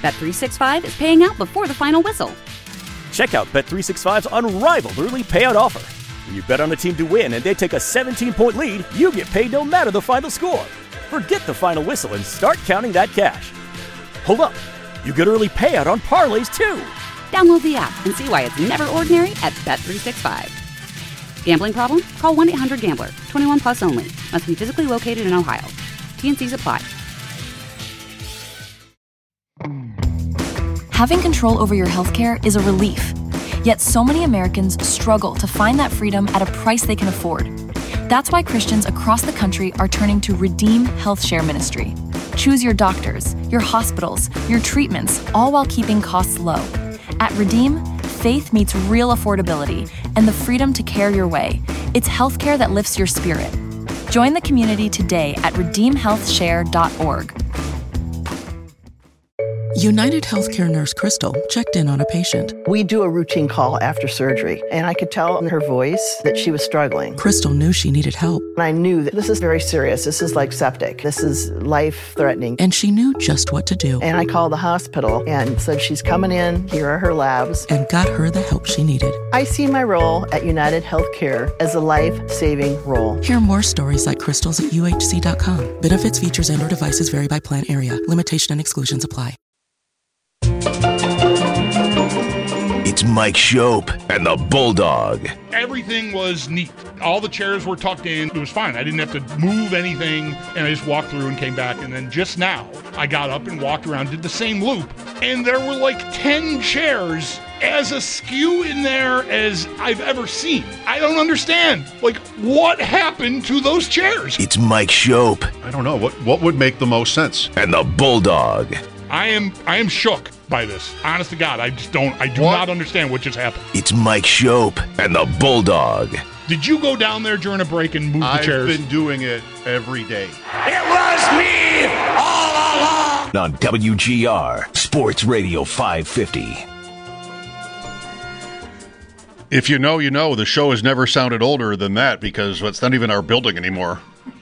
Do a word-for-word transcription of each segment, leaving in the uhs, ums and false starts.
Bet three sixty-five is paying out before the final whistle. Check out Bet three sixty-five's unrivaled early payout offer. When you bet on a team to win and they take a seventeen-point lead, you get paid no matter the final score. Forget the final whistle and start counting that cash. Hold up. You get early payout on parlays, too. Download the app and see why it's never ordinary at Bet three sixty-five. Gambling problem? Call one eight hundred gambler. twenty-one plus only. Must be physically located in Ohio. T N Cs apply. Having control over your healthcare is a relief. Yet so many Americans struggle to find that freedom at a price they can afford. That's why Christians across the country are turning to Redeem Health Share Ministry. Choose your doctors, your hospitals, your treatments, all while keeping costs low. At Redeem, faith meets real affordability and the freedom to care your way. It's healthcare that lifts your spirit. Join the community today at redeem health share dot org. United Healthcare nurse Crystal checked in on a patient. We do a routine call after surgery, and I could tell in her voice that she was struggling. Crystal knew she needed help. And I knew that this is very serious. This is like septic. This is life-threatening. And she knew just what to do. And I called the hospital and said, she's coming in. Here are her labs. And got her the help she needed. I see my role at United Healthcare as a life-saving role. Hear more stories like Crystal's at U H C dot com. Benefits, features, and or devices vary by plan area. Limitation and exclusions apply. It's Mike Shope and the Bulldog. Everything was neat. All the chairs were tucked in. It was fine. I didn't have to move anything, and I just walked through and came back. And then just now, I got up and walked around, did the same loop, and there were like ten chairs as askew in there as I've ever seen. I don't understand. Like, what happened to those chairs? It's Mike Shope. I don't know. What, what would make the most sense? And the Bulldog. I am I am shook by this. Honest to God, I just don't, I do what? not understand what just happened. It's Mike Shope and the Bulldog. Did you go down there during a break and move I've the chairs? I've been doing it every day. It was me all along. On W G R, Sports Radio five fifty. If you know, you know. The show has never sounded older than that because it's not even our building anymore.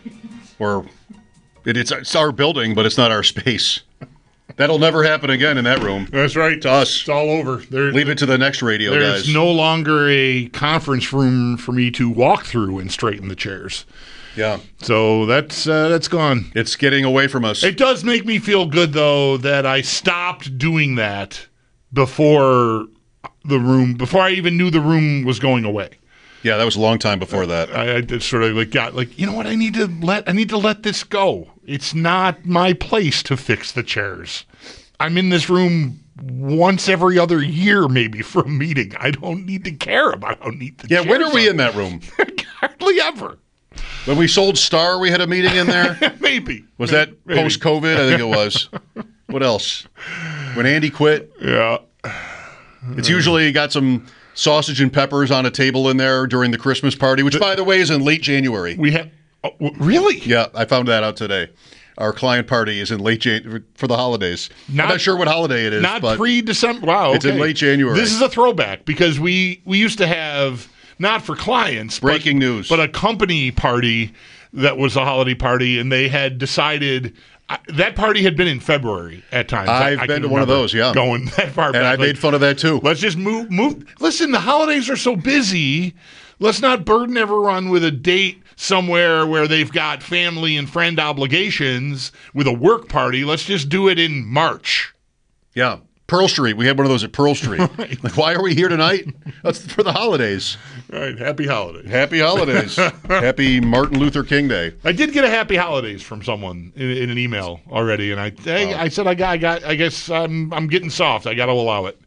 Or it, it's, it's our building, but it's not our space. That'll never happen again in that room. That's right. To us. It's all over. There, Leave it to the next radio there's guys. There's no longer a conference room for me to walk through and straighten the chairs. Yeah. So that's uh, that's gone. It's getting away from us. It does make me feel good, though, that I stopped doing that before the room, before I even knew the room was going away. Yeah, that was a long time before that. I, I just sort of like got like, you know what? I need to let I need to let this go. It's not my place to fix the chairs. I'm in this room once every other year, maybe, for a meeting. I don't need to care about how neat the yeah, chairs when are we are. in that room? Hardly ever. When we sold Star, we had a meeting in there? Maybe. Was maybe, that post-COVID? I think it was. What else? When Andy quit? Yeah. It's usually got some sausage and peppers on a table in there during the Christmas party, which, by the way, is in late January. We have oh, really? Yeah, I found that out today. Our client party is in late January for the holidays. Not, I'm not sure what holiday it is. Not but pre-December. Wow, okay. It's in late January. This is a throwback because we, we used to have, not for clients, breaking but, news, but a company party that was a holiday party, and they had decided uh, that party had been in February at times. I've I, I been to one of those, yeah, going that far and back. I like, made fun of that too. Let's just move move. Listen, the holidays are so busy. Let's not burden everyone with a date somewhere where they've got family and friend obligations with a work party. Let's just do it in March. Yeah. Pearl Street. We had one of those at Pearl Street. Right. Like, why are we here tonight? That's for the holidays. Right. Happy holidays. Happy holidays. Happy Martin Luther King Day. I did get a happy holidays from someone in, in an email already, and I I, wow. I said I got I got I guess I'm I'm getting soft. I got to allow it.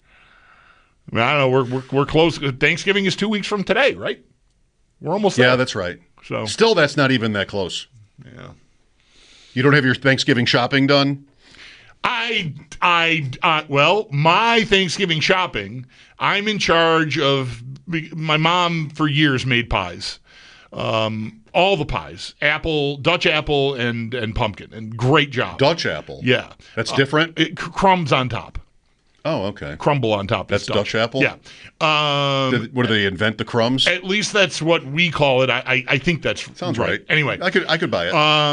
I mean, I don't know. We're we're we're close. Thanksgiving is two weeks from today, right? We're almost there. Yeah, that's right. So still, that's not even that close. Yeah. You don't have your Thanksgiving shopping done? I, I, uh, well, my Thanksgiving shopping, I'm in charge of, my mom for years made pies. Um, all the pies, apple, Dutch apple, and, and pumpkin, and great job. Dutch apple? Yeah. That's different? Uh, it, crumbs on top. Oh, okay. Crumble on top. That's Dutch. Dutch apple? Yeah. Um, Did, what, do they invent the crumbs? At least that's what we call it. I, I, I think that's Sounds right. right. Anyway. I could I could buy it. Um,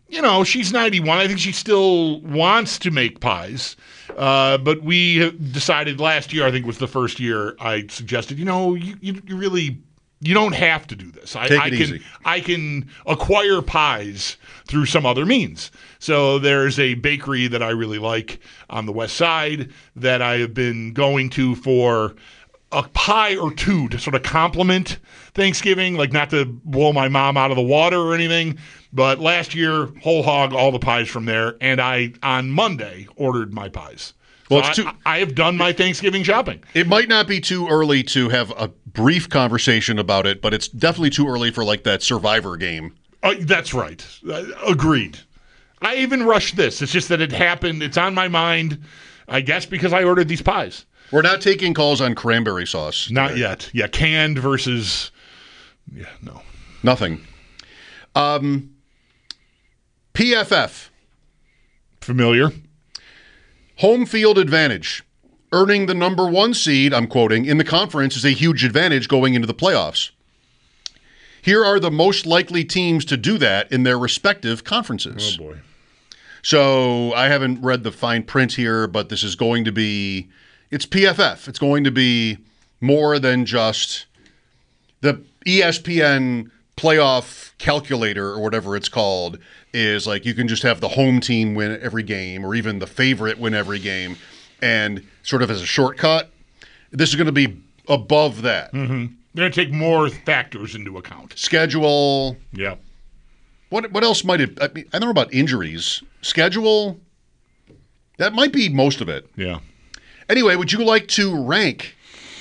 you know, she's ninety-one. I think she still wants to make pies. Uh, but we decided last year, I think was the first year I suggested, you know, you, you, you really, you don't have to do this. I, Take it I can, easy. I can acquire pies through some other means. So there's a bakery that I really like on the west side that I have been going to for a pie or two to sort of complement Thanksgiving, like not to blow my mom out of the water or anything. But last year, whole hog, all the pies from there, and I, on Monday, ordered my pies. Well, so it's too, I, I have done my Thanksgiving shopping. It might not be too early to have a brief conversation about it, but it's definitely too early for like that Survivor game. Uh, that's right. Uh, agreed. I even rushed this. It's just that it happened. It's on my mind, I guess, because I ordered these pies. We're not taking calls on cranberry sauce. Not today. yet. Yeah, canned versus, yeah, no. Nothing. Um, P F F. Familiar. Home field advantage. Earning the number one seed, I'm quoting, in the conference is a huge advantage going into the playoffs. Here are the most likely teams to do that in their respective conferences. Oh, boy. So I haven't read the fine print here, but this is going to be, it's P F F. It's going to be more than just the E S P N playoff calculator or whatever it's called is like you can just have the home team win every game or even the favorite win every game. And sort of as a shortcut, this is going to be above that. Mm-hmm. They're going to take more factors into account. Schedule. Yeah. What what else might it? I mean, I don't know about injuries. Schedule. That might be most of it. Yeah. Anyway, would you like to rank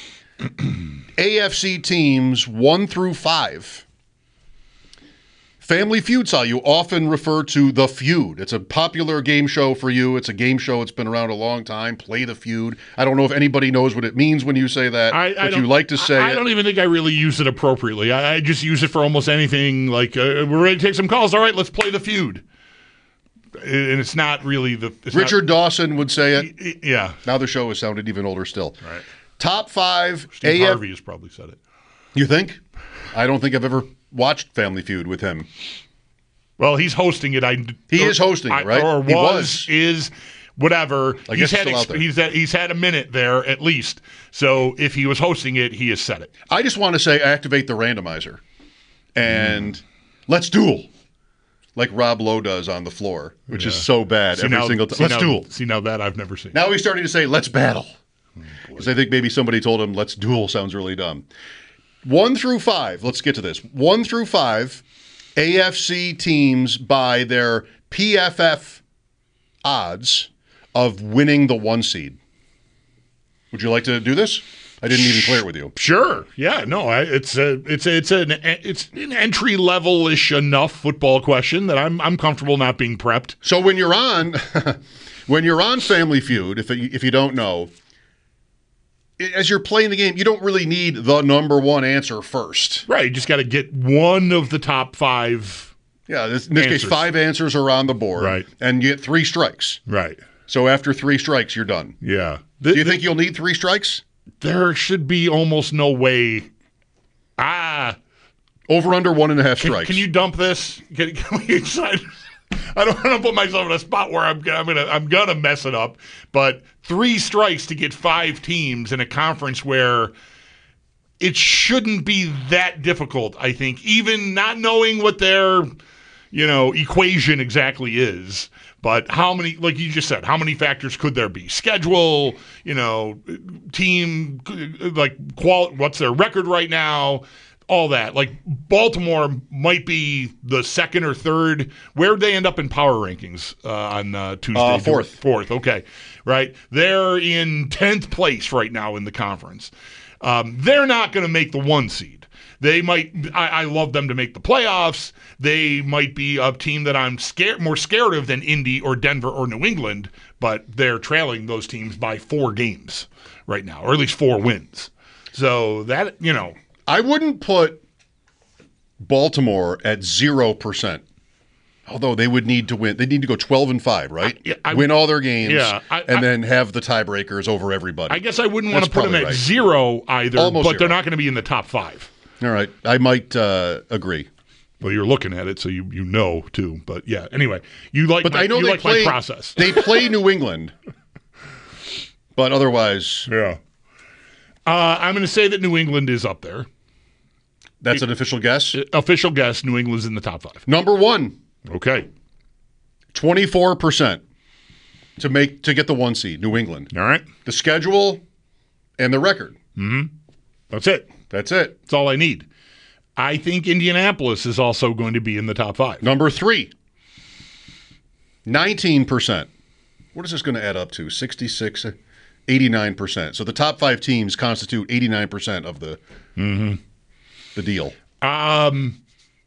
A F C teams one through five? Family Feud saw you often refer to The Feud. It's a popular game show for you. It's a game show. It's been around a long time. Play The Feud. I don't know if anybody knows what it means when you say that, I, I but you like to say I, I it. don't even think I really use it appropriately. I, I just use it for almost anything. Like, uh, we're ready to take some calls. All right, let's play The Feud. And it's not really the... It's Richard not, Dawson would say it. Yeah. Now the show has sounded even older still. Right. Top five. Steve A F- Harvey has probably said it. You think? I don't think I've ever watched Family Feud with him. Well, he's hosting it. I He or, is hosting I, it, right? Or was, He was. is, whatever. I he's guess had it's still exp- out there. he's had he's had a minute there at least. So if he was hosting it, he has said it. I just want to say activate the randomizer and mm. let's duel. Like Rob Lowe does on the floor, which yeah. is so bad see every now, single time. Let's now, duel. See, now that I've never seen. Now he's starting to say, let's battle. Because oh, I think maybe somebody told him, let's duel sounds really dumb. One through five, let's get to this. One through five, A F C teams by their P F F odds of winning the one seed. Would you like to do this? I didn't even clear it with you. Sure. Yeah. No. I, it's a it's a, it's an it's an entry level ish enough football question that I'm I'm comfortable not being prepped. So when you're on, when you're on Family Feud, if if you don't know, as you're playing the game, you don't really need the number one answer first. Right. You just got to get one of the top five. Yeah. This, in this answers. case, five answers are on the board. Right. And you get three strikes. Right. So after three strikes, you're done. Yeah. Do you think you'll need three strikes? There should be almost no way. Ah. Over under one and a half Can, strikes. can you dump this? Can, can we decide? I don't want to put myself in a spot where I'm, I'm gonna I'm gonna mess it up. But three strikes to get five teams in a conference where it shouldn't be that difficult. I think, even not knowing what their you know equation exactly is. But how many, like you just said, how many factors could there be? Schedule, you know, team, like, qual- what's their record right now? All that. Like, Baltimore might be the second or third. Where'd they end up in power rankings uh, on uh, Tuesday? Uh, fourth. Fourth, okay. Right. They're in tenth place right now in the conference. Um, they're not going to make the one seed. They might, I, I love them to make the playoffs. They might be a team that I'm scared, more scared of than Indy or Denver or New England, but they're trailing those teams by four games right now, or at least four wins. So that, you know. I wouldn't put Baltimore at zero percent. Although they would need to win. They need to go twelve and five, right? I, yeah, I, win all their games yeah, I, and I, then have the tiebreakers over everybody. I guess I wouldn't want That's to put them at right. zero either, Almost but zero. they're not going to be in the top five. All right. I might uh, agree. Well, you're looking at it, so you you know too. But yeah, anyway, you like but my, I know you they like play, my process. They play New England, but otherwise, yeah. Uh, I'm going to say that New England is up there. That's an official guess? Official guess, New England's in the top five. Number one. Okay. twenty-four percent to make to get the one seed, New England. All right. The schedule and the record. Mm-hmm. That's it. That's it. That's all I need. I think Indianapolis is also going to be in the top five. Number three. nineteen percent. What is this going to add up to? sixty-six, eighty-nine percent. So the top five teams constitute eighty-nine percent of the mm-hmm. the deal. Um,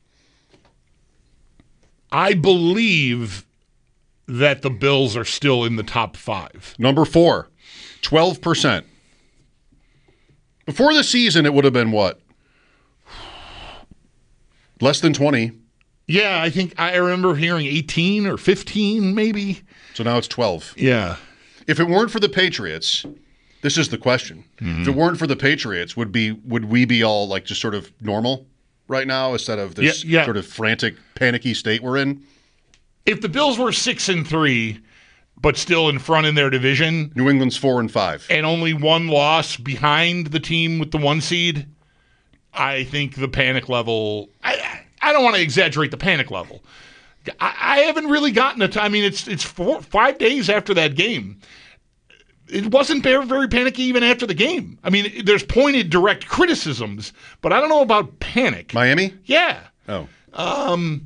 I believe that the Bills are still in the top five. Number four, twelve percent. Before the season, it would have been what? Less than twenty. Yeah, I think I remember hearing eighteen or fifteen, maybe. So now it's twelve. Yeah. If it weren't for the Patriots, this is the question. Mm-hmm. If it weren't for the Patriots, would be would we be all like just sort of normal right now instead of this yeah, yeah. sort of frantic, panicky state we're in? If the Bills were six and three, but still in front in their division, New England's four and five, and only one loss behind the team with the one seed, I think the panic level. I, I don't want to exaggerate the panic level. I, I haven't really gotten it. I mean, it's it's four five days after that game. It wasn't very, very panicky even after the game. I mean, there's pointed direct criticisms, but I don't know about panic. Miami? Yeah. Oh. Um.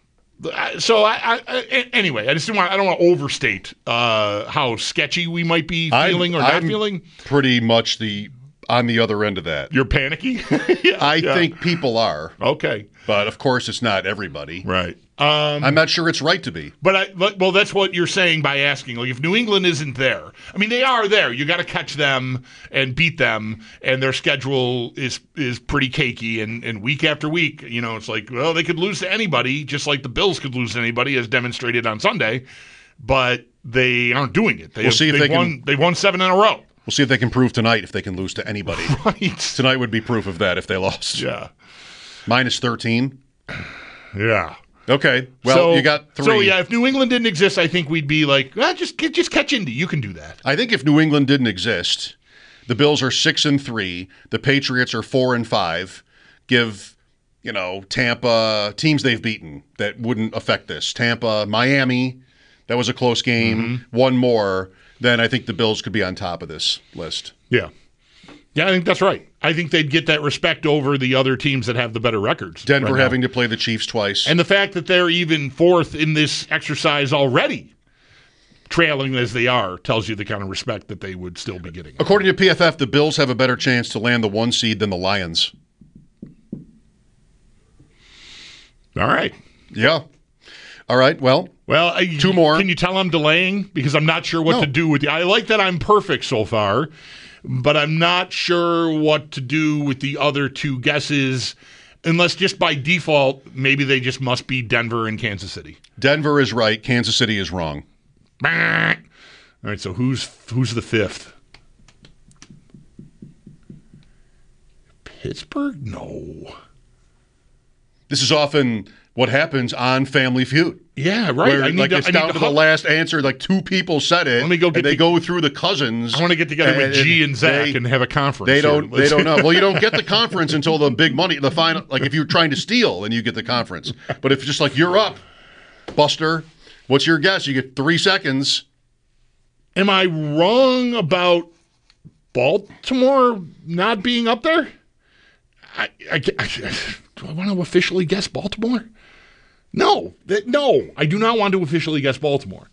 So I, I anyway, I just don't want I don't want to overstate uh, how sketchy we might be feeling I'm, or not I'm feeling. Pretty much the on the other end of that. You're panicky? yeah, I yeah. think people are. Okay. But of course, it's not everybody. Right. Um, I'm not sure it's right to be. But I, but, well, that's what you're saying by asking. Like, if New England isn't there, I mean, they are there. You got to catch them and beat them, and their schedule is is pretty cakey. And, and week after week, you know, it's like, well, they could lose to anybody, just like the Bills could lose to anybody, as demonstrated on Sunday. But they aren't doing it. They we'll have, see if they've they won. can, They've won seven in a row. We'll see if they can prove tonight if they can lose to anybody. Right. Tonight would be proof of that if they lost. Yeah. Minus thirteen. Yeah. Okay. Well, so, you got three. So, yeah, if New England didn't exist, I think we'd be like, ah, just just catch Indy. You can do that. I think if New England didn't exist, the Bills are six and three. The Patriots are four and five. Give, you know, Tampa teams they've beaten that wouldn't affect this. Tampa, Miami, that was a close game. Mm-hmm. One more, then I think the Bills could be on top of this list. Yeah. Yeah, I think that's right. I think they'd get that respect over the other teams that have the better records. Denver right having now. to play the Chiefs twice. And the fact that they're even fourth in this exercise already, trailing as they are, tells you the kind of respect that they would still be getting. According to P F F, the Bills have a better chance to land the one seed than the Lions. All right. Yeah. All right, well. Well, I, two more. Can you tell I'm delaying? Because I'm not sure what no. to do with you. I like that I'm perfect so far, but I'm not sure what to do with the other two guesses, unless just by default, maybe they just must be Denver and Kansas City. Denver is right. Kansas City is wrong. All right, so who's who's the fifth? Pittsburgh? No. This is often what happens on Family Feud. Yeah, right. Where, I need like to, it's I down need to to the last answer. Like two people said it. Let me go get and they the, go through the cousins. I want to get together with G and Zach they, and have a conference. They don't. Here. They don't know. Well, you don't get the conference until the big money, the final. Like if you're trying to steal, then you get the conference. But if it's just like you're up, Buster, what's your guess? You get three seconds. Am I wrong about Baltimore not being up there? I, I, I, do I want to officially guess Baltimore? No, that, no, I do not want to officially guess Baltimore.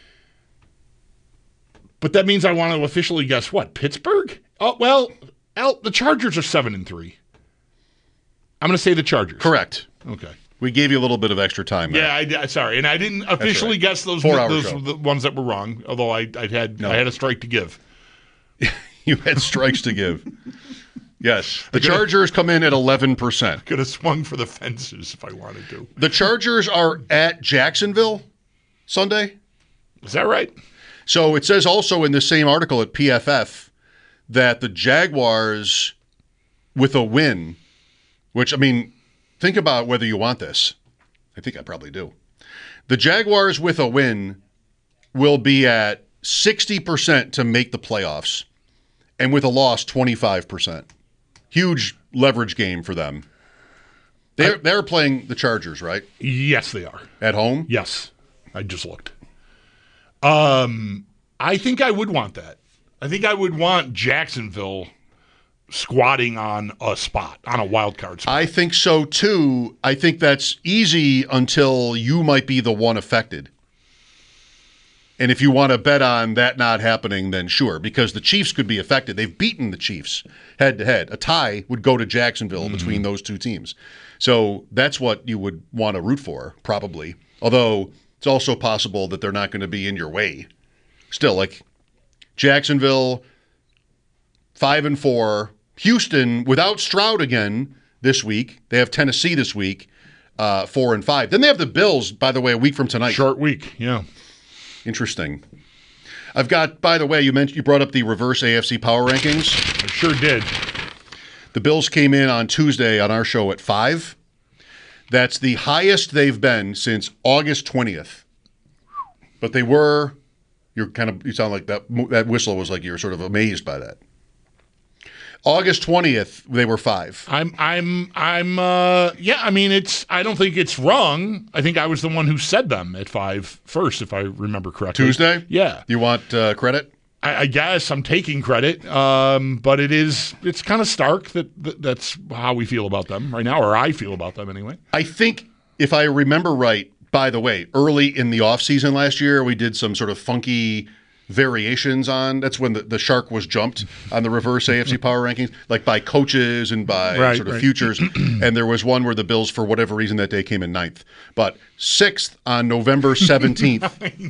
But that means I want to officially guess what? Pittsburgh? Oh well, Al, the Chargers are seven and three. I'm going to say the Chargers. Correct. Okay. We gave you a little bit of extra time there. Yeah, I, sorry, and I didn't officially right. guess those. Four those show. were the ones that were wrong. Although I, I had no. I had a strike to give. You had strikes to give. Yes. The Chargers come in at eleven percent. Could have swung for the fences if I wanted to. The Chargers are at Jacksonville Sunday. Is that right? So it says also in the same article at P F F that the Jaguars, with a win, which, I mean, think about whether you want this. I think I probably do. The Jaguars with a win will be at sixty percent to make the playoffs, and with a loss, twenty-five percent. Huge leverage game for them. They're, they're playing the Chargers, right? Yes, they are. At home? Yes. I just looked. Um, I think I would want that. I think I would want Jacksonville squatting on a spot, on a wild card spot. I think so, too. I think that's easy until you might be the one affected. And if you want to bet on that not happening, then sure, because the Chiefs could be affected. They've beaten the Chiefs head-to-head. A tie would go to Jacksonville mm-hmm. between those two teams. So that's what you would want to root for, probably. Although it's also possible that they're not going to be in your way. Still, like Jacksonville, five and four. Houston, without Stroud again this week. They have Tennessee this week, uh, four and five. Then they have the Bills, by the way, a week from tonight. Short week, yeah. Interesting. I've got, by the way, you mentioned you brought up the reverse A F C power rankings. I sure did. The Bills came in on Tuesday on our show at five. That's the highest they've been since August twentieth. But they were, you're kind of, you sound like that, that whistle was like you were sort of amazed by that. August twentieth, they were five. I'm, I'm, I'm, uh, yeah, I mean, it's, I don't think it's wrong. I think I was the one who said them at five first, if I remember correctly. Tuesday? Yeah. You want uh, credit? I, I guess I'm taking credit, um, but it is, it's kind of stark that, that that's how we feel about them right now, or I feel about them anyway. I think, if I remember right, by the way, early in the offseason last year, we did some sort of funky variations on. That's when the, the shark was jumped on the reverse A F C power rankings, like by coaches and by right, sort of right. futures. And there was one where the Bills, for whatever reason, that day came in ninth. But sixth on November seventeenth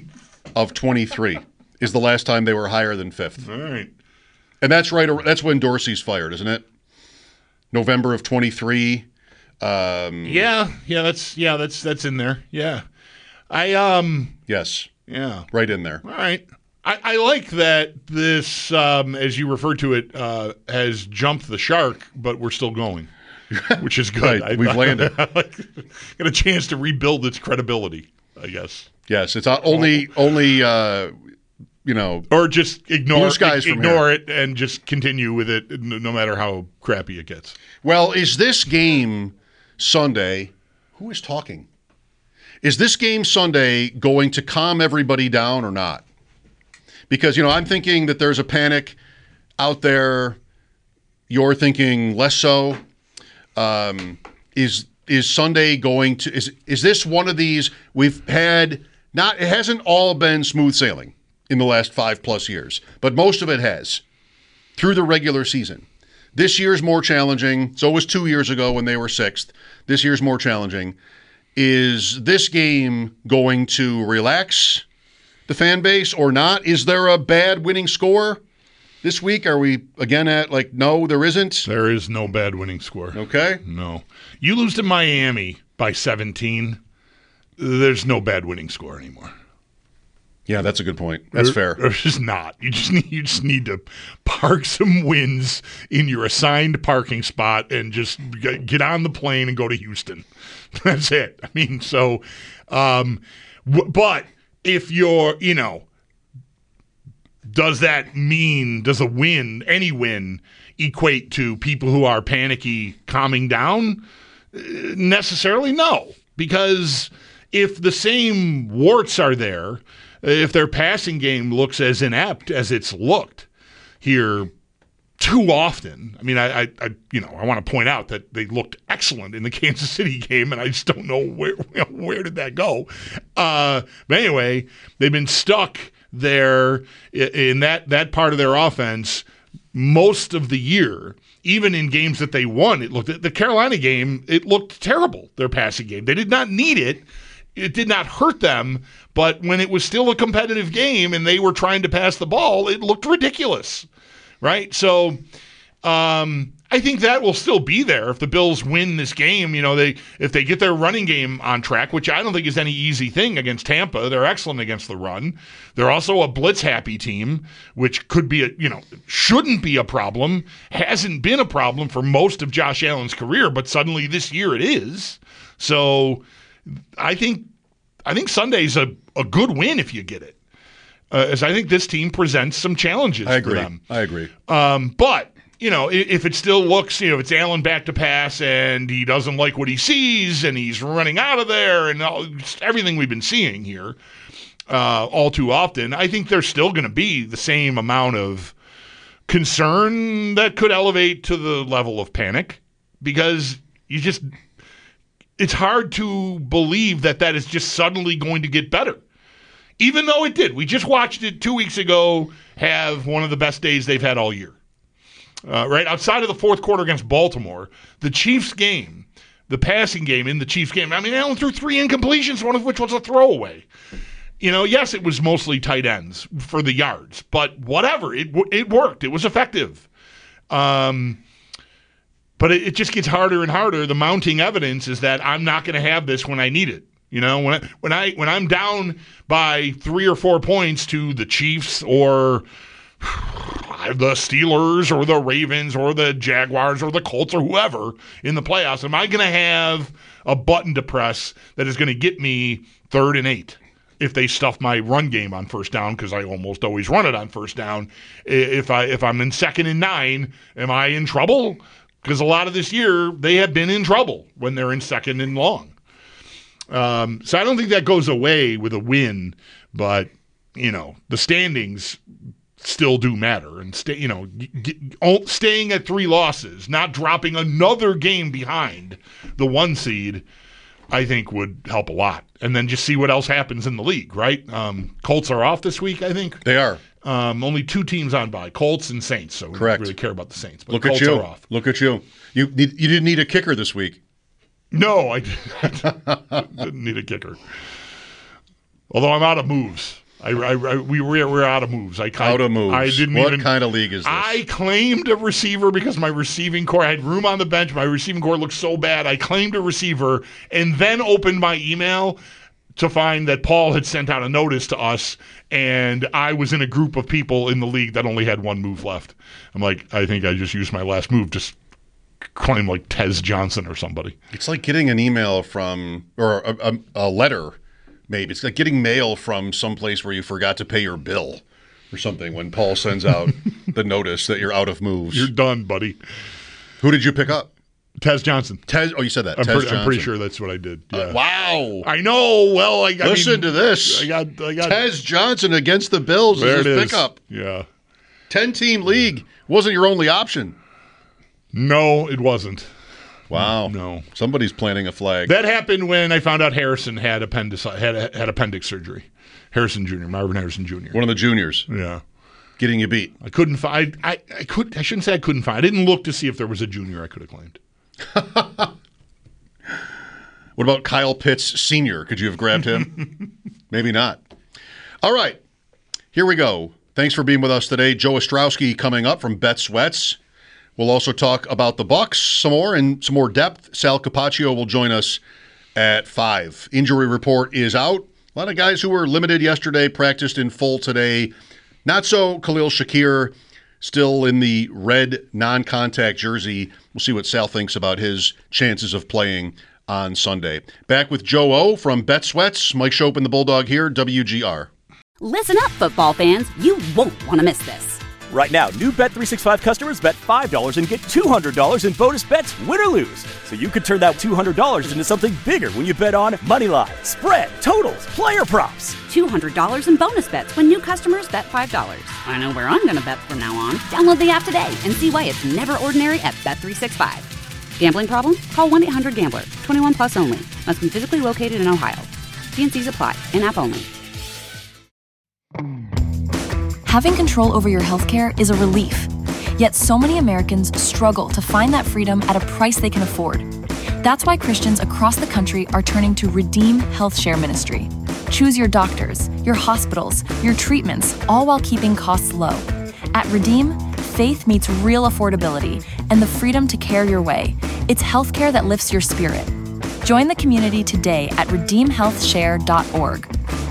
of twenty-three is the last time they were higher than fifth. All right. And that's right. That's when Dorsey's fired, isn't it? November of twenty-three. Um, yeah, yeah, that's yeah, that's that's in there. Yeah, I um. Yes. Yeah. Right in there. All right. I, I like that this, um, as you refer to it, uh, has jumped the shark, but we're still going, which is good. Right, I, we've landed. I, I got a chance to rebuild its credibility, I guess. Yes, it's only only uh, you know, or just ignore skies ignore it and just continue with it, no matter how crappy it gets. Well, is this game Sunday? Who is talking? Is this game Sunday going to calm everybody down or not? Because, you know, I'm thinking that there's a panic out there. You're thinking less so. Um, is is Sunday going to is is this one of these we've had not it hasn't all been smooth sailing in the last five plus years, but most of it has through the regular season. This year's more challenging. So was two years ago when they were sixth. This year's more challenging. Is this game going to relax the fan base or not? Is there a bad winning score this week? Are we again at like, no, there isn't? There is no bad winning score. Okay. No. You lose to Miami by seventeen, there's no bad winning score anymore. Yeah, that's a good point. That's there, fair. There's just not. You just need you just need to park some wins in your assigned parking spot and just get on the plane and go to Houston. That's it. I mean, so, um, w- but if you're, you know, does that mean, does a win, any win, equate to people who are panicky calming down? Uh, necessarily no. Because if the same warts are there, if their passing game looks as inept as it's looked here too often, I mean, I, I, I you know, I want to point out that they looked excellent in the Kansas City game, and I just don't know where where did that go. Uh, but anyway, they've been stuck there in that that part of their offense most of the year. Even in games that they won, it looked the Carolina game. It looked terrible. Their passing game. They did not need it. It did not hurt them. But when it was still a competitive game and they were trying to pass the ball, it looked ridiculous, right? So Um, I think that will still be there if the Bills win this game. You know, they if they get their running game on track, which I don't think is any easy thing against Tampa. They're excellent against the run. They're also a blitz-happy team, which could be a, you know, shouldn't be a problem. Hasn't been a problem for most of Josh Allen's career, but suddenly this year it is. So I think I think Sunday's a, a good win if you get it. Uh, as I think this team presents some challenges I agree. for them. I agree. Um, but you know, if it still looks, you know, if it's Allen back to pass and he doesn't like what he sees and he's running out of there and all, everything we've been seeing here uh, all too often, I think there's still going to be the same amount of concern that could elevate to the level of panic because you just, it's hard to believe that that is just suddenly going to get better. Even though it did. We just watched it two weeks ago have one of the best days they've had all year. Uh, right outside of the fourth quarter against Baltimore, the Chiefs game, the passing game in the Chiefs game. I mean, Allen threw three incompletions, one of which was a throwaway. You know, yes, it was mostly tight ends for the yards, but whatever, it it worked. It was effective. Um, but it, it just gets harder and harder. The mounting evidence is that I'm not going to have this when I need it. You know, when I, when I when I'm down by three or four points to the Chiefs or the Steelers or the Ravens or the Jaguars or the Colts or whoever in the playoffs, am I going to have a button to press that is going to get me third and eight if they stuff my run game on first down, because I almost always run it on first down? If, I, if I'm in second and nine, am I in trouble? Because a lot of this year, they have been in trouble when they're in second and long. Um, so I don't think that goes away with a win, but, you know, the standings still do matter, and stay, you know, g- g- staying at three losses, not dropping another game behind the one seed, I think would help a lot. And then just see what else happens in the league, right? Um, Colts are off this week, I think. They are. Um, only two teams on bye, Colts and Saints. So we Correct. don't really care about the Saints. But Look Colts at you. Are off. Look at you. You need, you didn't need a kicker this week. No, I didn't need a kicker. Although I'm out of moves. I, I, I, we were we're out of moves. I out of moves. I didn't what even, kind of league is this? I claimed a receiver because my receiving core, I had room on the bench. My receiving core looked so bad. I claimed a receiver and then opened my email to find that Paul had sent out a notice to us, and I was in a group of people in the league that only had one move left. I'm like, I think I just used my last move to claim like Tez Johnson or somebody. It's like getting an email from, or a, a, a letter. Maybe it's like getting mail from someplace where you forgot to pay your bill or something when Paul sends out the notice that you're out of moves. You're done, buddy. Who did you pick up? Tez Johnson. Tez. Oh, you said that. I'm, Tez pre- Johnson. I'm pretty sure that's what I did. Yeah. Uh, wow. I know. Well, I, I listen mean, to this. I got. I got. Tez Johnson against the Bills there is his it is. pickup. Yeah. ten-team league wasn't your only option. No, it wasn't. Wow. No. Somebody's planting a flag. That happened when I found out Harrison had appendix had had appendix surgery. Harrison Junior, Marvin Harrison Junior One of the juniors. Yeah. Getting you beat. I couldn't find I, I could I shouldn't say I couldn't find. I didn't look to see if there was a junior I could have claimed. What about Kyle Pitts Senior? Could you have grabbed him? Maybe not. All right. Here we go. Thanks for being with us today. Joe Ostrowski coming up from Bet Sweats. We'll also talk about the Bucs some more and some more depth. Sal Capaccio will join us at five. Injury report is out. A lot of guys who were limited yesterday practiced in full today. Not so Khalil Shakir, still in the red non-contact jersey. We'll see what Sal thinks about his chances of playing on Sunday. Back with Joe O from Bet Sweats. Mike Shope and the Bulldog here, W G R. Listen up, football fans. You won't want to miss this. Right now, new Bet three sixty-five customers bet five dollars and get two hundred dollars in bonus bets, win or lose. So you could turn that two hundred dollars into something bigger when you bet on money line, spread, totals, player props. two hundred dollars in bonus bets when new customers bet five dollars. I know where I'm going to bet from now on. Download the app today and see why it's never ordinary at Bet three sixty-five. Gambling problem? Call one eight hundred gambler. twenty-one plus only. Must be physically located in Ohio. T and C's apply. In-app only. Having control over your healthcare is a relief. Yet so many Americans struggle to find that freedom at a price they can afford. That's why Christians across the country are turning to Redeem Health Share Ministry. Choose your doctors, your hospitals, your treatments, all while keeping costs low. At Redeem, faith meets real affordability and the freedom to care your way. It's healthcare that lifts your spirit. Join the community today at redeem health share dot org.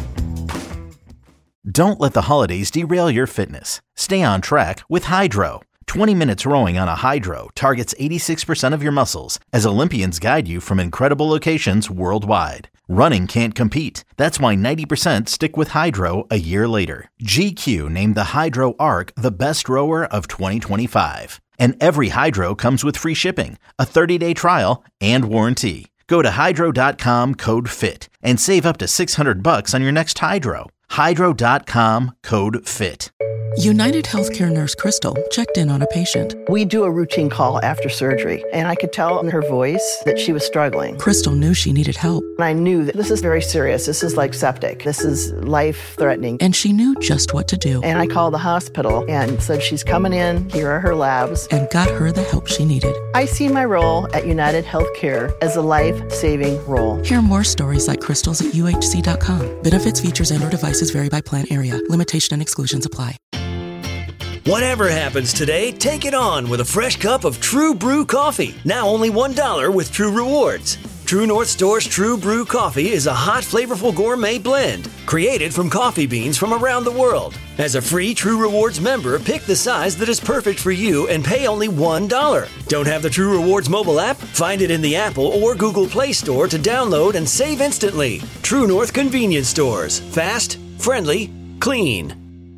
Don't let the holidays derail your fitness. Stay on track with Hydro. twenty minutes rowing on a Hydro targets eighty-six percent of your muscles as Olympians guide you from incredible locations worldwide. Running can't compete. That's why ninety percent stick with Hydro a year later. G Q named the Hydro Arc the best rower of twenty twenty-five. And every Hydro comes with free shipping, a thirty-day trial, and warranty. Go to hydro dot com, code FIT, and save up to six hundred bucks on your next Hydro. hydro dot com, code FIT. United Healthcare nurse Crystal checked in on a patient. We do a routine call after surgery, and I could tell in her voice that she was struggling. Crystal knew she needed help. And I knew that this is very serious. This is like septic. This is life-threatening. And she knew just what to do. And I called the hospital and said, she's coming in. Here are her labs. And got her the help she needed. I see my role at United Healthcare as a life-saving role. Hear more stories like Crystal's at U H C dot com. Benefits, features, and or devices vary by plan area. Limitation and exclusions apply. Whatever happens today, take it on with a fresh cup of True Brew coffee. Now only one dollar with True Rewards. True North Store's True Brew coffee is a hot, flavorful gourmet blend created from coffee beans from around the world. As a free True Rewards member, pick the size that is perfect for you and pay only one dollar. Don't have the True Rewards mobile app? Find it in the Apple or Google Play Store to download and save instantly. True North Convenience Stores. Fast, friendly, clean.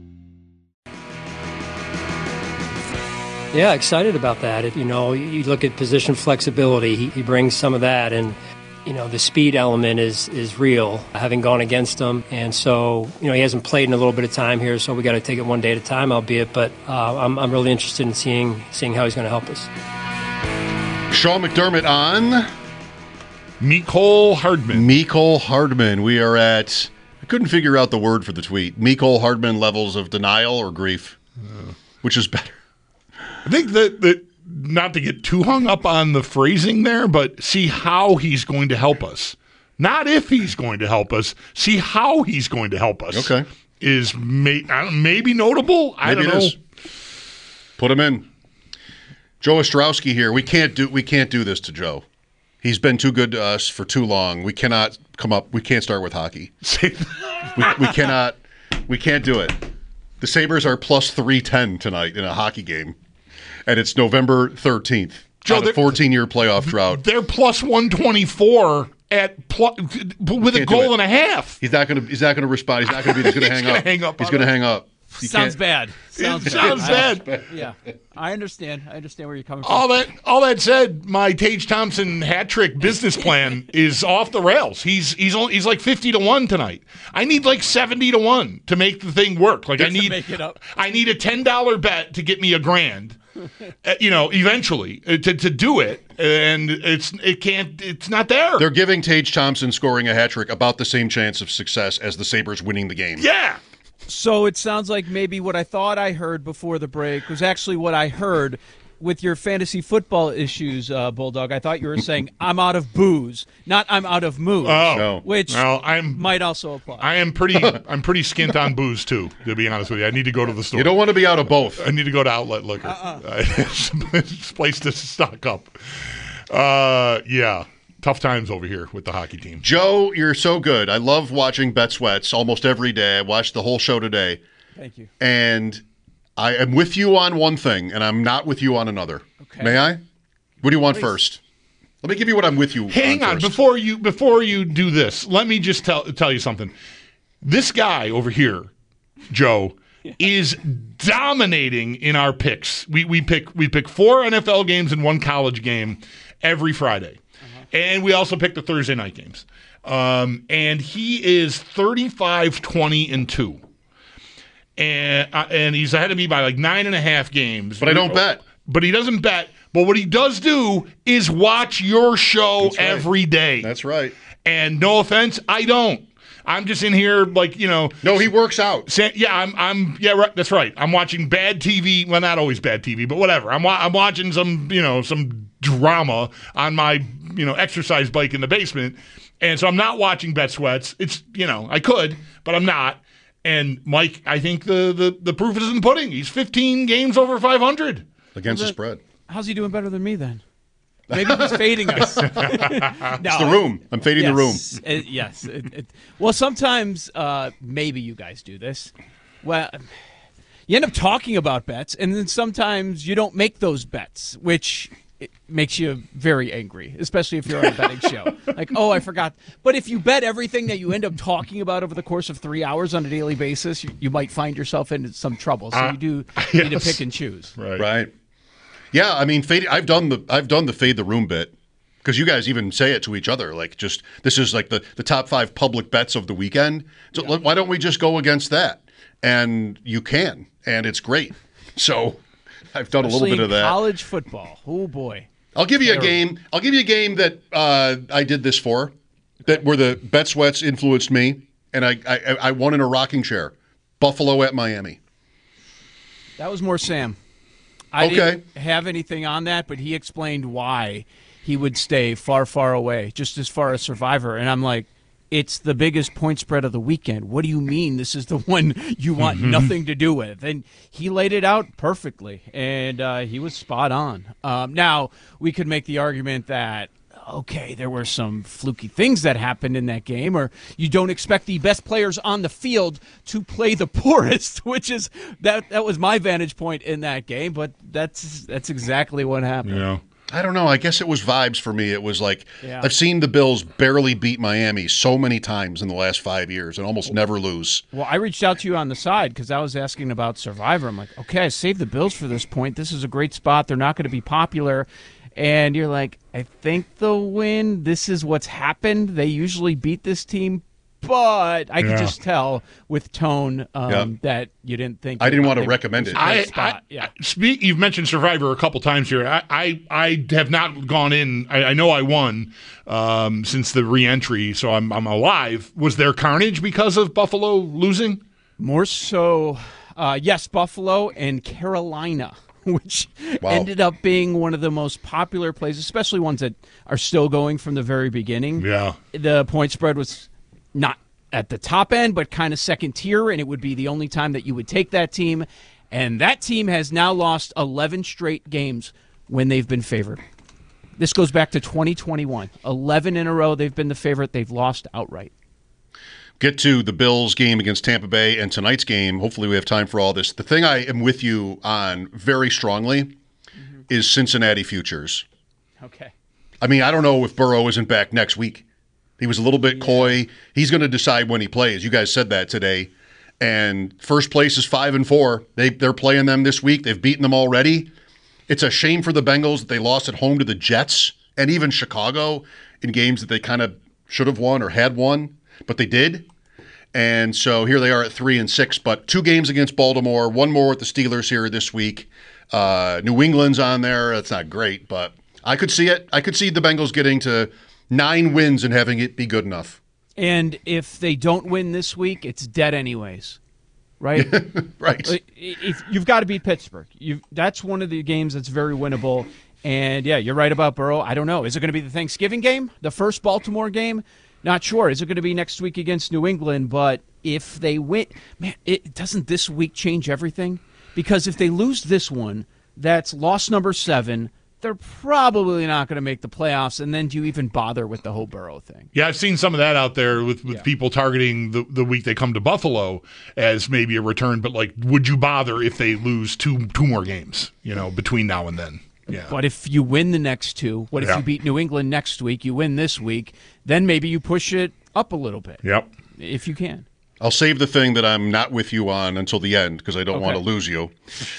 Yeah, excited about that. It, you know, you look at position flexibility, he, he brings some of that, and, you know, the speed element is is real, having gone against him. And so, you know, he hasn't played in a little bit of time here, so we got to take it one day at a time, albeit, but uh, I'm, I'm really interested in seeing seeing how he's going to help us. Sean McDermott on Mecole Hardman. Mecole Hardman. We are at, I couldn't figure out the word for the tweet. Mecole Hardman levels of denial or grief, uh, which is better. I think that, that not to get too hung up on the phrasing there, but see how he's going to help us. Not if he's going to help us. See how he's going to help us. Okay. Is may, maybe notable. I maybe don't know. Is. Put him in. Joe Ostrowski here. We can't do we can't do this to Joe. He's been too good to us for too long. We cannot come up. We can't start with hockey. we, we cannot. We can't do it. The Sabres are plus three ten tonight in a hockey game. And it's November thirteenth. Joe, on a fourteen-year playoff drought. They're plus one twenty-four at pl- with a goal and a half. He's not going to. He's not going to respond. He's not going to be. He's going to hang, hang up. He's going to hang up. He sounds bad. Sounds it bad. sounds bad. bad. Yeah, I understand. I understand where you're coming from. All that, all that said, my Tage Thompson hat trick business plan is off the rails. He's he's only, he's like fifty to one tonight. I need like seventy to one to make the thing work. Like Just I need, make it up. I need a ten dollar bet to get me a grand. uh, you know, eventually uh, to to do it, and it's it can't. It's not there. They're giving Tage Thompson scoring a hat trick about the same chance of success as the Sabres winning the game. Yeah. So it sounds like maybe what I thought I heard before the break was actually what I heard with your fantasy football issues, uh, Bulldog. I thought you were saying I'm out of booze, not I'm out of mood. Oh, no. which well, I'm, might also apply. I am pretty I'm pretty skint on booze too, to be honest with you. I need to go to the store. You don't want to be out of both. I need to go to Outlet Liquor. Uh-uh. It's a place to stock up. Uh, yeah. Tough times over here with the hockey team. Joe, you're so good. I love watching Bet Sweats almost every day. I watched the whole show today. Thank you. And I am with you on one thing, and I'm not with you on another. Okay. May I? What do you want Please. first? Let me give you what I'm with you Hang on, on, first. before you before you do this, let me just tell tell you something. This guy over here, Joe, is dominating in our picks. We we pick we pick four N F L games and one college game every Friday. And we also pick the Thursday night games. Um, and he is thirty-five, twenty, and two. And uh, and he's ahead of me by like nine and a half games. But I don't bet. But he doesn't bet. But what he does do is watch your show That's right. every day. That's right. And no offense, I don't. I'm just in here like, you know. No, he works out. Say, yeah, I'm, I'm, yeah, right, that's right. I'm watching bad T V. Well, not always bad T V, but whatever. I'm, wa- I'm watching some, you know, some drama on my, you know, exercise bike in the basement. And so I'm not watching Bet Sweats. It's, you know, I could, but I'm not. And Mike, I think the, the, the proof is in the pudding. He's fifteen games over five hundred. Against the spread. How's he doing better than me then? Maybe he's fading us. no, it's the room. I'm fading yes, the room. It, yes. It, it, well, sometimes uh, maybe you guys do this. Well, you end up talking about bets, and then sometimes you don't make those bets, which it makes you very angry, especially if you're on a betting show. Like, oh, I forgot. But if you bet everything that you end up talking about over the course of three hours on a daily basis, you, you might find yourself in some trouble. So uh, you do yes. need to pick and choose. Right. Right. Yeah, I mean, fade, I've done the I've done the fade the room bit because you guys even say it to each other. Like, just this is like the, the top five public bets of the weekend. So yeah. why don't we just go against that? And you can, and it's great. So I've done Especially a little bit of that. College football. Oh boy. I'll give you Terrible. a game. I'll give you a game that uh, I did this for, that where the bet sweats influenced me, and I, I I won in a rocking chair. Buffalo at Miami. That was more Sam. I okay. didn't have anything on that, but he explained why he would stay far, far away, just as far as Survivor. And I'm like, it's the biggest point spread of the weekend. What do you mean this is the one you want mm-hmm. nothing to do with? And he laid it out perfectly, and uh, he was spot on. Um, now, we could make the argument that, okay, there were some fluky things that happened in that game, or you don't expect the best players on the field to play the poorest, which is that that was my vantage point in that game, but that's that's exactly what happened. Yeah. I don't know. I guess it was vibes for me. It was like yeah. I've seen the Bills barely beat Miami so many times in the last five years and almost never lose. Well, I reached out to you on the side because I was asking about Survivor. I'm like, okay, I saved the Bills for this point. This is a great spot. They're not going to be popular. And you're like, I think they'll win. This is what's happened. They usually beat this team. But I could Yeah. just tell with tone um, Yeah. that you didn't think. I didn't it- want to it recommend was it. a great I, spot. I, yeah. speak, you've mentioned Survivor a couple times here. I, I, I have not gone in. I, I know I won um, since the re-entry, so I'm I'm alive. Was there carnage because of Buffalo losing? More so, uh, yes, Buffalo and Carolina, which Wow. ended up being one of the most popular plays, especially ones that are still going from the very beginning. Yeah. The point spread was not at the top end, but kind of second tier, and it would be the only time that you would take that team. And that team has now lost eleven straight games when they've been favored. This goes back to twenty twenty-one. eleven in a row they've been the favorite. They've lost outright. Get to the Bills game against Tampa Bay and tonight's game. Hopefully we have time for all this. The thing I am with you on very strongly mm-hmm. is Cincinnati futures. Okay. I mean, I don't know if Burrow isn't back next week. He was a little bit coy. He's going to decide when he plays. You guys said that today. And first place is five and four. They they're playing them this week. They've beaten them already. It's a shame for the Bengals that they lost at home to the Jets and even Chicago in games that they kind of should have won or had won, but they did. And so here they are at three and six. But two games against Baltimore, one more with the Steelers here this week. Uh, New England's on there. That's not great, but I could see it. I could see the Bengals getting to nine wins and having it be good enough. And if they don't win this week, it's dead anyways, right? Right. If you've got to beat Pittsburgh. You've, that's one of the games that's very winnable. And, yeah, you're right about Burrow. I don't know. Is it going to be the Thanksgiving game, the first Baltimore game? Not sure. Is it going to be next week against New England? But if they win, man, it doesn't this week change everything? Because if they lose this one, that's loss number seven. They're probably not going to make the playoffs, and then do you even bother with the whole Burrow thing? Yeah, I've seen some of that out there with, with Yeah. people targeting the, the week they come to Buffalo as maybe a return, but like, would you bother if they lose two two more games, you know, between now and then? Yeah. But if you win the next two, what if Yeah. you beat New England next week, you win this week, then maybe you push it up a little bit. Yep. If you can. I'll save the thing that I'm not with you on until the end because I don't Okay. want to lose you.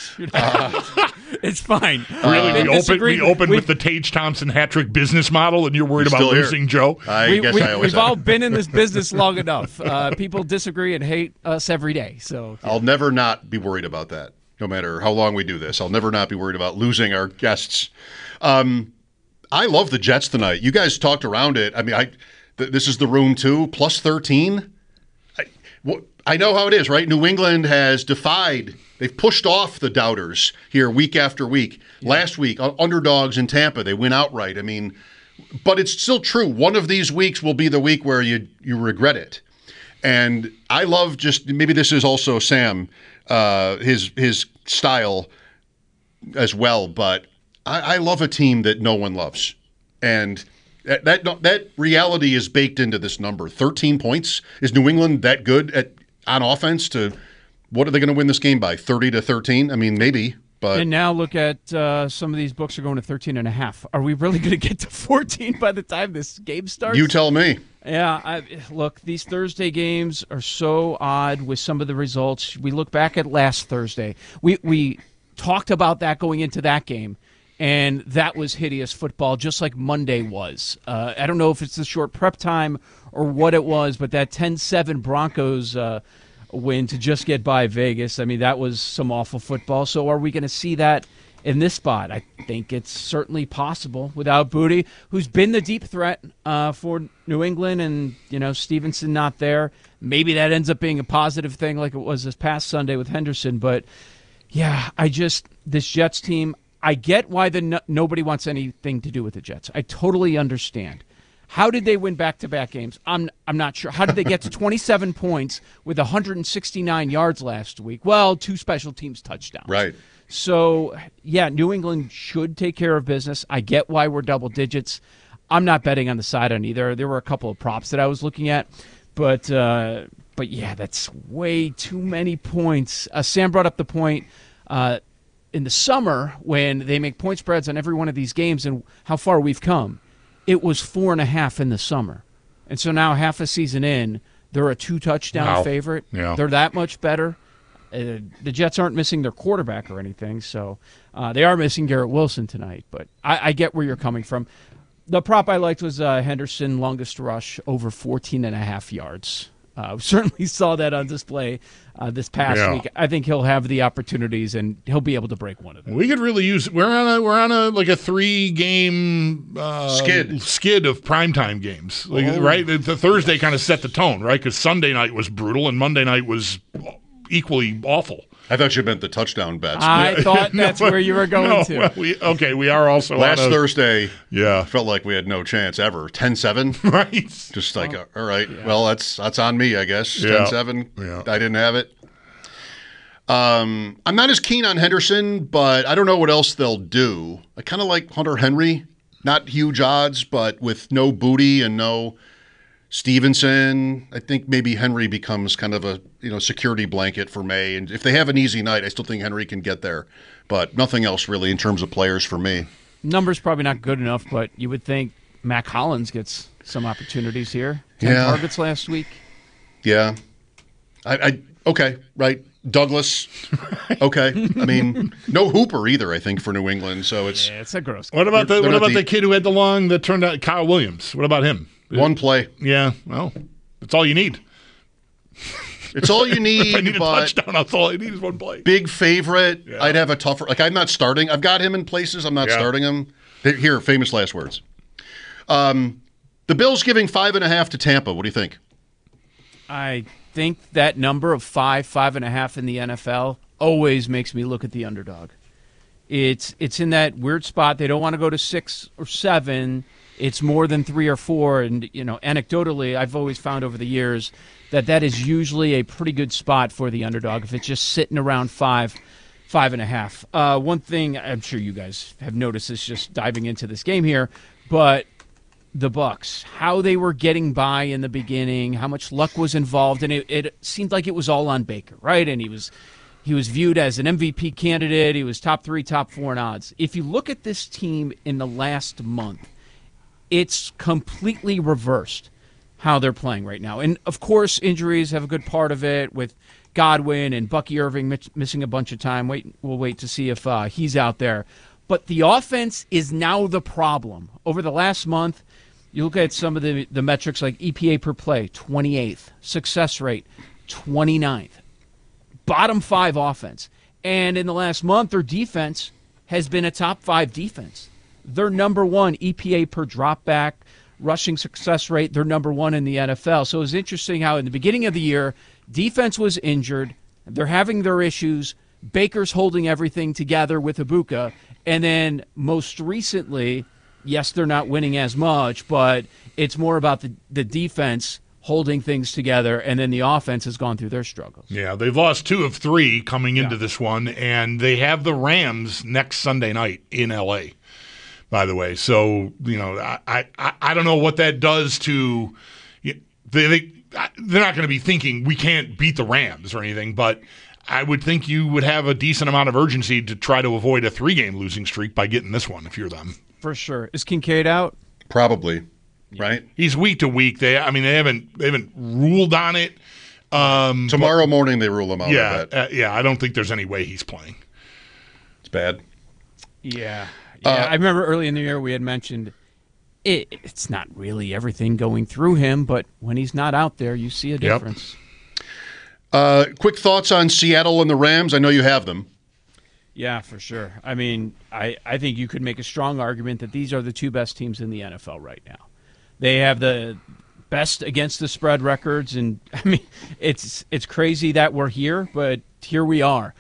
It's fine. Really, They we opened disagreed. we opened We've- with the Tage Thompson hat trick business model, and you're worried You're about still here. losing Joe. I we, guess we, I always we've have. all been in this business long enough. Uh, people disagree and hate us every day. So I'll never not be worried about that, no matter how long we do this. I'll never not be worried about losing our guests. Um, I love the Jets tonight. You guys talked around it. I mean, I th- this is the room too, plus thirteen. I, wh- I know how it is, right? New England has defied. They've pushed off the doubters here week after week. Yeah. Last week, uh, underdogs in Tampa, they win outright. I mean, but it's still true. One of these weeks will be the week where you you regret it. And I love just maybe this is also Sam, uh, his his style as well. But I, I love a team that no one loves, and that, that that reality is baked into this number. thirteen points. Is New England that good at on offense? To what are they going to win this game by? thirty to thirteen? I mean, maybe. But and now look at uh, some of these books are going to thirteen and a half. Are we really going to get to fourteen by the time this game starts? You tell me. Yeah, I, look, these Thursday games are so odd with some of the results. We look back at last Thursday. We we talked about that going into that game, and that was hideous football, just like Monday was. Uh, I don't know if it's the short prep time or what it was, but that ten seven Broncos uh, win to just get by Vegas, I mean, that was some awful football. So are we going to see that in this spot? I think it's certainly possible without Booty, who's been the deep threat uh, for New England, and, you know, Stevenson not there. Maybe that ends up being a positive thing like it was this past Sunday with Henderson. But, yeah, I just – this Jets team, I get why the no, nobody wants anything to do with the Jets. I totally understand. How did they win back-to-back games? I'm I'm not sure. How did they get to twenty-seven points with one hundred sixty-nine yards last week? Well, two special teams touchdowns. Right. So, yeah, New England should take care of business. I get why we're double digits. I'm not betting on the side on either. There were a couple of props that I was looking at. But, uh, but yeah, that's way too many points. Uh, Sam brought up the point uh, in the summer when they make point spreads on every one of these games and how far we've come. It was four and a half in the summer. And so now half a season in, they're a two-touchdown wow. favorite. Yeah. They're that much better. Uh, the Jets aren't missing their quarterback or anything, so uh, they are missing Garrett Wilson tonight. But I, I get where you're coming from. The prop I liked was uh, Henderson longest rush over fourteen and a half yards. Uh, we certainly saw that on display uh, this past yeah. week. I think he'll have the opportunities and he'll be able to break one of them. We could really use. We're on a we're on a like a three game uh, skid skid of primetime games, like, oh. right? The, the Thursday kind of set the tone, right? Because Sunday night was brutal and Monday night was equally awful. I thought you meant the touchdown bets. I thought that's no, where you were going no, to. Well, we, okay, we are also last on a, Thursday. Yeah, felt like we had no chance ever. ten seven right? Just like, oh, all right, yeah. well, that's that's on me, I guess. Yeah. ten seven Yeah. I didn't have it. Um, I'm not as keen on Henderson, but I don't know what else they'll do. I kind of like Hunter Henry. Not huge odds, but with no Booty and no Stevenson, I think maybe Henry becomes kind of a you know security blanket for May. And if they have an easy night, I still think Henry can get there. But nothing else really in terms of players for me. Numbers probably not good enough, but you would think Mac Hollins gets some opportunities here. Ten yeah. targets last week. Yeah. I, I okay, right. Douglas. Okay. I mean, no Hooper either, I think, for New England. So it's yeah, it's a gross. What about the They're what about the, the kid who had the long that turned out Kyle Williams? What about him? One play. Yeah, well, that's all you need. It's all you need. If I need a but touchdown, that's all I need is one play. Big favorite. Yeah. I'd have a tougher. Like I'm not starting. I've got him in places. I'm not Yeah. starting him. Here, famous last words. Um, the Bills giving five and a half to Tampa. What do you think? I think that number of five, five and a half in the N F L always makes me look at the underdog. It's it's in that weird spot. They don't want to go to six or seven. It's more than three or four. And, you know, anecdotally, I've always found over the years that that is usually a pretty good spot for the underdog if it's just sitting around five, five and a half. Uh, one thing I'm sure you guys have noticed is just diving into this game here, but the Bucs, how they were getting by in the beginning, how much luck was involved, and it, it seemed like it was all on Baker, right? And he was he was viewed as an M V P candidate. He was top three, top four in odds. If you look at this team in the last month, it's completely reversed how they're playing right now. And, of course, injuries have a good part of it with Godwin and Bucky Irving missing a bunch of time. Wait, we'll wait to see if uh, he's out there. But the offense is now the problem. Over the last month, you look at some of the, the metrics like E P A per play, twenty-eighth. Success rate, twenty-ninth. Bottom five offense. And in the last month, their defense has been a top five defense. They're number one E P A per dropback, rushing success rate. They're number one in the N F L. So it's interesting how in the beginning of the year, defense was injured. They're having their issues. Baker's holding everything together with Ibuka. And then most recently, yes, they're not winning as much, but it's more about the, the defense holding things together, and then the offense has gone through their struggles. Yeah, they've lost two of three coming into Yeah. this one, and they have the Rams next Sunday night in L A, by the way. So, you know, I I, I don't know what that does to they, they they're not going to be thinking we can't beat the Rams or anything, but I would think you would have a decent amount of urgency to try to avoid a three-game losing streak by getting this one if you're them. For sure. Is Kincaid out? Probably. Right? He's week to week. They, I mean, they haven't they haven't ruled on it. Um, Tomorrow but, morning they rule him out. Yeah, I bet. uh, yeah. I don't think there's any way he's playing. It's bad. Yeah, yeah. Uh, I remember early in the year we had mentioned it, it's not really everything going through him, but when he's not out there, you see a difference. Yep. Uh, quick thoughts on Seattle and the Rams. I know you have them. Yeah, for sure. I mean, I, I think you could make a strong argument that these are the two best teams in the N F L right now. They have the best against the spread records, and I mean, it's it's crazy that we're here, but here we are.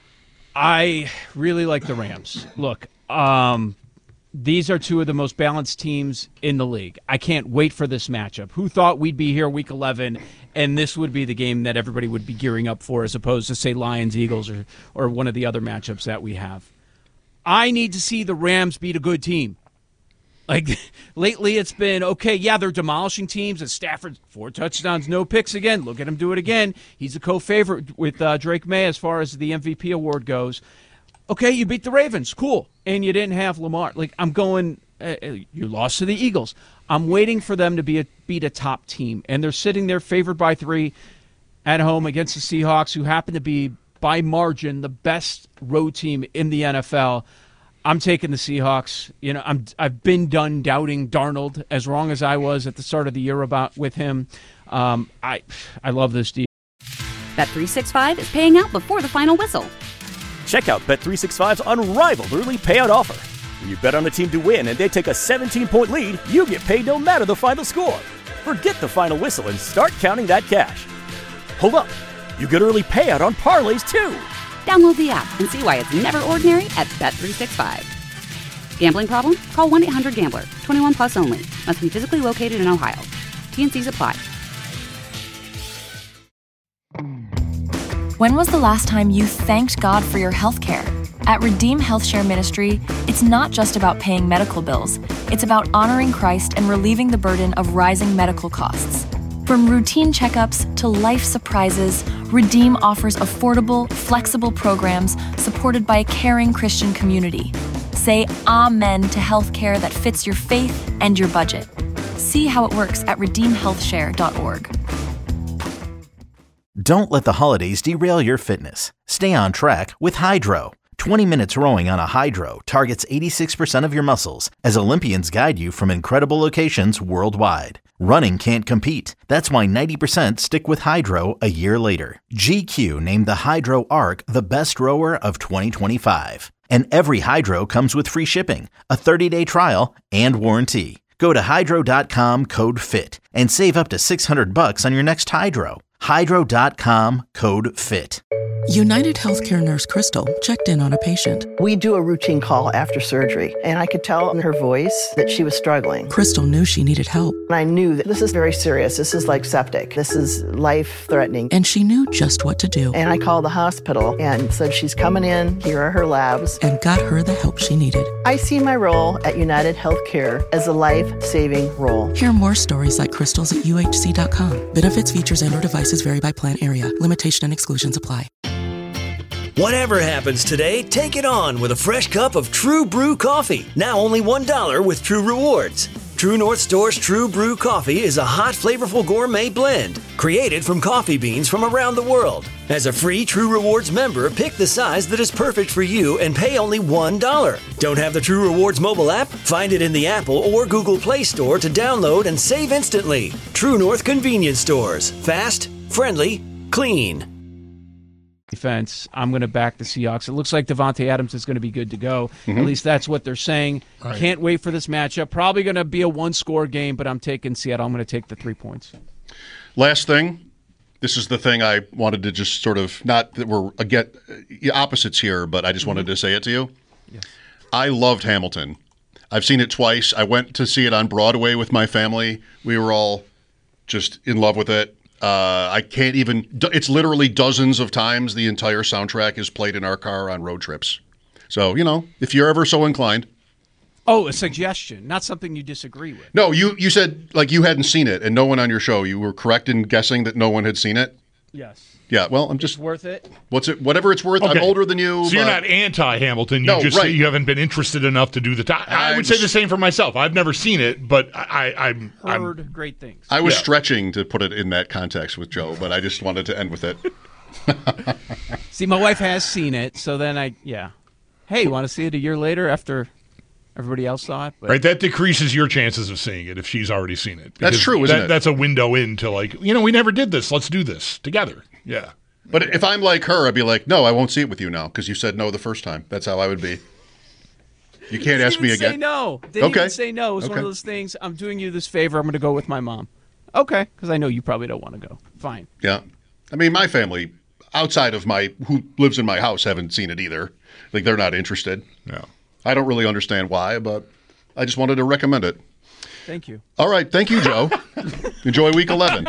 I really like the Rams. Look, um, these are two of the most balanced teams in the league. I can't wait for this matchup. Who thought we'd be here week eleven, and this would be the game that everybody would be gearing up for, as opposed to, say, Lions, Eagles, or or one of the other matchups that we have. I need to see the Rams beat a good team. Like, lately it's been, okay, yeah, they're demolishing teams. And Stafford, four touchdowns, no picks again. Look at him do it again. He's a co-favorite with uh, Drake May as far as the M V P award goes. Okay, you beat the Ravens. Cool. And you didn't have Lamar. Like, I'm going, uh, you lost to the Eagles. I'm waiting for them to be a, beat a top team. And they're sitting there favored by three at home against the Seahawks, who happen to be, by margin, the best road team in the N F L. I'm taking the Seahawks. You know, I'm I've been done doubting Darnold as wrong as I was at the start of the year about with him. Um, I I love this deal. Bet three sixty-five is paying out before the final whistle. Check out Bet three sixty-five's unrivaled early payout offer. When you bet on a team to win and they take a seventeen-point lead, you get paid no matter the final score. Forget the final whistle and start counting that cash. Hold up. You get early payout on parlays, too. Download the app and see why it's never ordinary at Bet three sixty-five. Gambling problem? Call one eight hundred gambler. twenty-one plus only. Must be physically located in Ohio. T and C's apply. When was the last time you thanked God for your health care? At Redeem Health Share Ministry, it's not just about paying medical bills. It's about honoring Christ and relieving the burden of rising medical costs. From routine checkups to life surprises, Redeem offers affordable, flexible programs supported by a caring Christian community. Say amen to healthcare that fits your faith and your budget. See how it works at redeem health share dot org. Don't let the holidays derail your fitness. Stay on track with Hydro. twenty minutes rowing on a Hydro targets eighty-six percent of your muscles as Olympians guide you from incredible locations worldwide. Running can't compete. That's why ninety percent stick with Hydro a year later. G Q named the Hydro Arc the best rower of twenty twenty-five. And every Hydro comes with free shipping, a thirty-day trial, and warranty. Go to hydro dot com, code FIT, and save up to six hundred bucks on your next Hydro. hydro dot com, code FIT. United Healthcare nurse Crystal checked in on a patient. We do a routine call after surgery, and I could tell in her voice that she was struggling. Crystal knew she needed help. And I knew that this is very serious. This is like septic. This is life-threatening. And she knew just what to do. And I called the hospital and said, she's coming in. Here are her labs. And got her the help she needed. I see my role at United Healthcare as a life-saving role. Hear more stories like Crystal's at U H C dot com. Benefits, features, and or devices vary by plan area. Limitation and exclusions apply. Whatever happens today, take it on with a fresh cup of True Brew coffee. Now only one dollar with True Rewards. True North Store's True Brew coffee is a hot, flavorful gourmet blend created from coffee beans from around the world. As a free True Rewards member, pick the size that is perfect for you and pay only one dollar. Don't have the True Rewards mobile app? Find it in the Apple or Google Play Store to download and save instantly. True North Convenience Stores. Fast, friendly, clean. Defense, I'm going to back the Seahawks. It looks like Devontae Adams is going to be good to go. Mm-hmm. At least that's what they're saying. Right. Can't wait for this matchup. Probably going to be a one-score game, but I'm taking Seattle. I'm going to take the three points. Last thing, this is the thing I wanted to just sort of, not that we're again opposites here, but I just wanted to say it to you. Yes. I loved Hamilton. I've seen it twice. I went to see it on Broadway with my family. We were all just in love with it. Uh, I can't even, it's literally dozens of times the entire soundtrack is played in our car on road trips. So, you know, if you're ever so inclined. Oh, a suggestion, not something you disagree with. No, you, you said like you hadn't seen it and no one on your show. You were correct in guessing that no one had seen it? Yes. Yeah, well, I'm just... It's worth it? What's it? Whatever it's worth. Okay. I'm older than you. So but... you're not anti-Hamilton. You no, just right. say you haven't been interested enough to do the time. I I'm would say the same for myself. I've never seen it, but I, I, I'm... Heard I'm, great things. I was yeah. stretching to put it in that context with Joe, but I just wanted to end with it. See, my wife has seen it, so then I... Yeah. Hey, you want to see it a year later after... Everybody else saw it, but right? That decreases your chances of seeing it if she's already seen it. That's true, isn't that, it? That's a window into like, you know, we never did this. Let's do this together. Yeah. But if I'm like her, I'd be like, no, I won't see it with you now because you said no the first time. That's how I would be. You can't ask me again. Say no. Didn't okay. even say no. It was okay. one of those things. I'm doing you this favor. I'm going to go with my mom. Okay, because I know you probably don't want to go. Fine. Yeah, I mean, my family outside of my who lives in my house haven't seen it either. Like they're not interested. Yeah. I don't really understand why, but. I just wanted to recommend it. Thank you. All right. Thank you, Joe. Enjoy week eleven.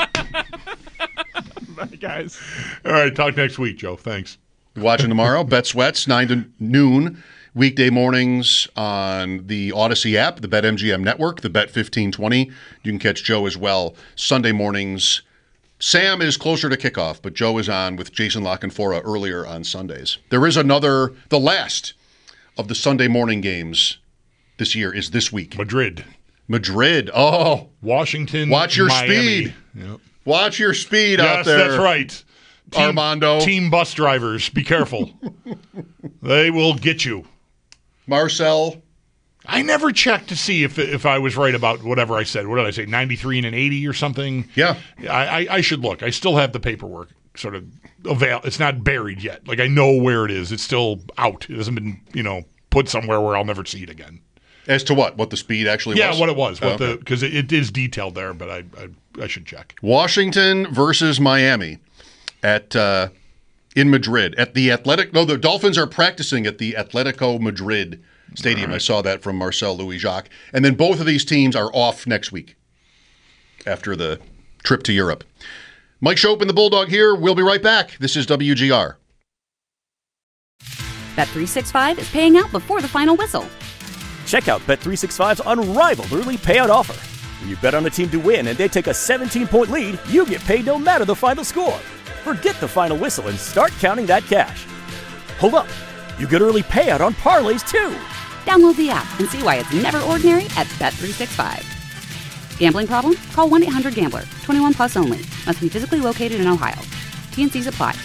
Bye, guys. All right. Talk next week, Joe. Thanks. Watching tomorrow. Bet Sweats, nine to noon. Weekday mornings on the Odyssey app, the BetMGM network, the Bet fifteen twenty. You can catch Joe as well. Sunday mornings. Sam is closer to kickoff, but Joe is on with Jason Lockenfora earlier on Sundays. There is another, the last of the Sunday morning games this year is this week. Madrid. Madrid. Oh. Washington. Watch your Miami. speed. Yep. Watch your speed yes, out there. That's right. Team, Armando. Team bus drivers, be careful. They will get you. Marcel. I never checked to see if if I was right about whatever I said. What did I say, ninety-three and an eighty or something? Yeah. I, I, I should look. I still have the paperwork sort of avail. It's not buried yet. Like I know where it is. It's still out. It hasn't been, you know, put somewhere where I'll never see it again. As to what? What the speed actually yeah, was? Yeah, what it was. What oh, okay. the Because it, it is detailed there, but I, I I should check. Washington versus Miami at uh, in Madrid. At the Athletic... No, the Dolphins are practicing at the Atletico Madrid Stadium. Right. I saw that from Marcel Louis-Jacques. And then both of these teams are off next week after the trip to Europe. Mike Schopp and the Bulldog here. We'll be right back. This is W G R. Bet three sixty-five is paying out before the final whistle. Check out Bet three sixty-five's unrivaled early payout offer. When you bet on a team to win and they take a seventeen-point lead, you get paid no matter the final score. Forget the final whistle and start counting that cash. Hold up. You get early payout on parlays, too. Download the app and see why it's never ordinary at Bet three sixty-five. Gambling problem? Call one eight hundred gambler. twenty-one plus only. Must be physically located in Ohio. T and C's apply.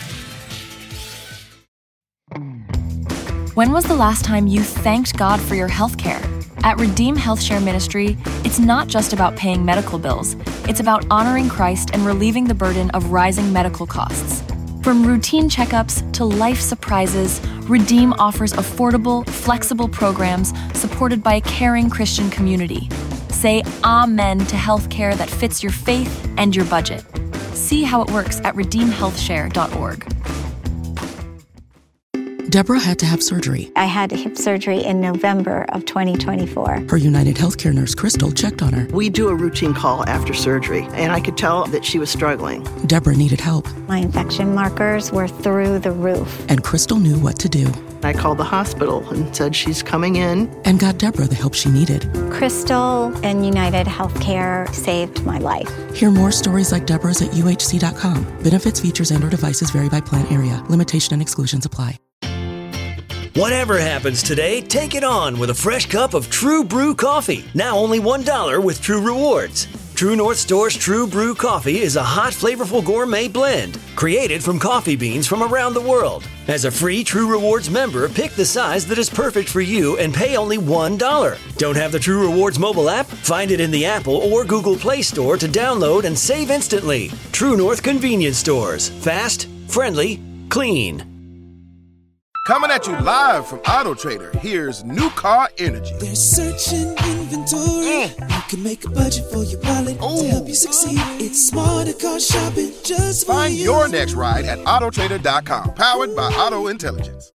When was the last time you thanked God for your health care? At Redeem Health Share Ministry, it's not just about paying medical bills. It's about honoring Christ and relieving the burden of rising medical costs. From routine checkups to life surprises, Redeem offers affordable, flexible programs supported by a caring Christian community. Say amen to health care that fits your faith and your budget. See how it works at redeem health share dot org. Deborah had to have surgery. I had hip surgery in November of twenty twenty-four. Her United Healthcare nurse, Crystal, checked on her. We do a routine call after surgery, and I could tell that she was struggling. Deborah needed help. My infection markers were through the roof. And Crystal knew what to do. I called the hospital and said she's coming in. And got Deborah the help she needed. Crystal and United Healthcare saved my life. Hear more stories like Deborah's at U H C dot com. Benefits, features, and or devices vary by plan area. Limitation and exclusions apply. Whatever happens today, take it on with a fresh cup of True Brew coffee. Now only one dollar with True Rewards. True North Store's True Brew coffee is a hot, flavorful gourmet blend created from coffee beans from around the world. As a free True Rewards member, pick the size that is perfect for you and pay only one dollar. Don't have the True Rewards mobile app? Find it in the Apple or Google Play Store to download and save instantly. True North Convenience Stores. Fast, friendly, clean. Coming at you live from Auto Trader, here's New Car Energy. They're searching inventory. Mm. You can make a budget for your wallet Ooh. To help you succeed. It's smarter car shopping just for Find you. your next ride at auto trader dot com. Powered by Auto Intelligence.